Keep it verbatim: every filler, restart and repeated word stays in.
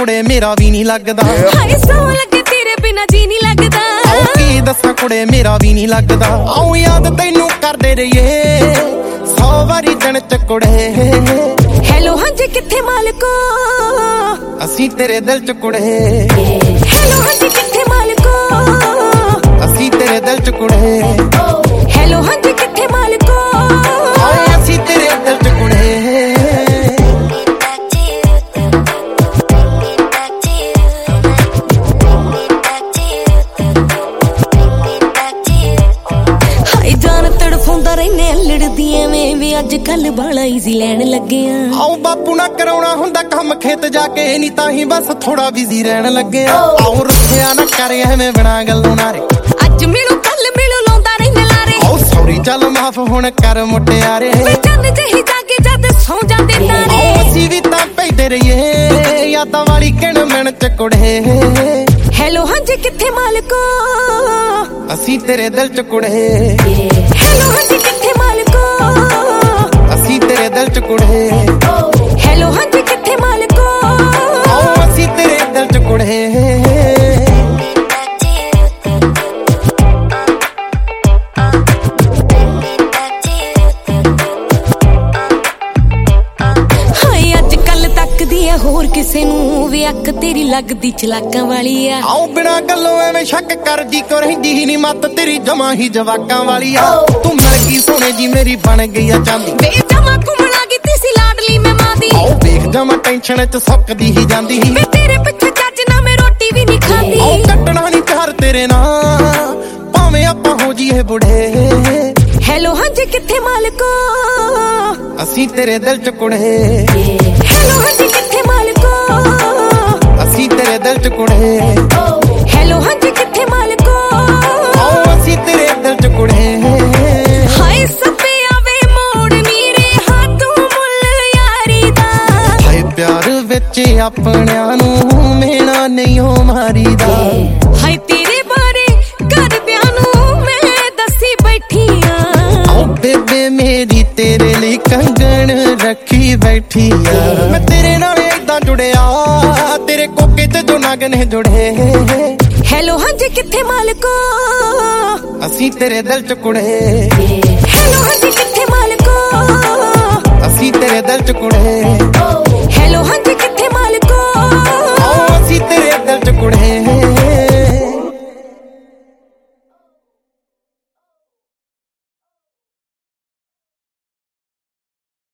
कुड़े मेरा भी नहीं लगदा। हाय सौ लगे तेरे बिना जी नहीं लगदा। आओ की दसा कुड़े मेरा भी नहीं लगदा। आओ याद तैनू करदे रहिए सौ वारी दिन च कुड़े। हेलो हाँ जी किथे मालको असी तेरे दिल च कुड़े। हेलो हाँ जी किथे मालको असी तेरे दिल च कुड़े। हेलो हाँ जी किथे मालको असी तेरे दिल च कुड़े। तड़फाउंदा रहने लड़दी एवें वे अज कल बाला ईजी लैन लगे आ। आओ बापू ना कराउणा हुंदा काम खेत जाके नी ताही बस थोड़ा बिजी रहन लगे आ। आओ रुठिया ना कर एवें बिना गल्लों नारे अज मिलू कल मिलू लाउंदा रहने लारे। आओ सॉरी चल माफ हुण कर मुटियारे चंद जही जागे जद सौ जांदे तारे। असी भी तां पैदे रहिए यादां वाली किण मिण च कुड़े। हेलो हाँ जी किथे मालको असी तेरे दिल च कुड़े। हेलो हाँ जी किथे मालको असी तेरे दिल च कुड़े। हेलो हाँ जी किथे मालको असी तेरे दिल च कुड़े। होर किसे नूं वे अक तेरी लगदी चलाकां वाली आ। आओ बिना गल्लों एवें शक करदी क्यों रहिंदी नी मत तेरी जमा ही जवाकां वाली आ। तू मिल गई सोने जी मेरी बन गई आ चांदी। वे जमा घुमणा कीती सी लाडली मैं मां दी। आओ वेख जमा टेंशन च सुकदी ही जांदी। वे तेरे पिछे चज ना मैं रोटी भी नहीं खांदी। आओ कटना नहीं प्यार तेरे नाल भावें आपां हो जीए बुढ़े। हेलो हाँ जी किथे मालको असी तेरे दिल च कुड़े। हेलो हाँ जी किथे मालको असी तेरे दिल च कुड़े। हेलो हाँ जी किथे मालको असी तेरे दिल च कुड़े। हाय सपे आवे मोड़ मीरे हाथों मुल यारी दा। हाय प्यार विच अपनियां नूं मेना नहीं हो मारीदा। हाय तेरे बारे करदियां नूं मैं दसी बैठी आ। आओ बेबे मेरी तेरे लिए कंगन रखी बैठी आ। मैं तेरे नाल इदां जुड़िया तेरे कोके ते जो नाग ने जुड़े। हेलो हाँ जी किथे मालको असी तेरे दिल च कुड़े। हेलो हाँ जी किथे मालको असी तेरे दिल च कुड़े। हेलो हाँ जी किथे मालको असी तेरे दिल च कुड़े।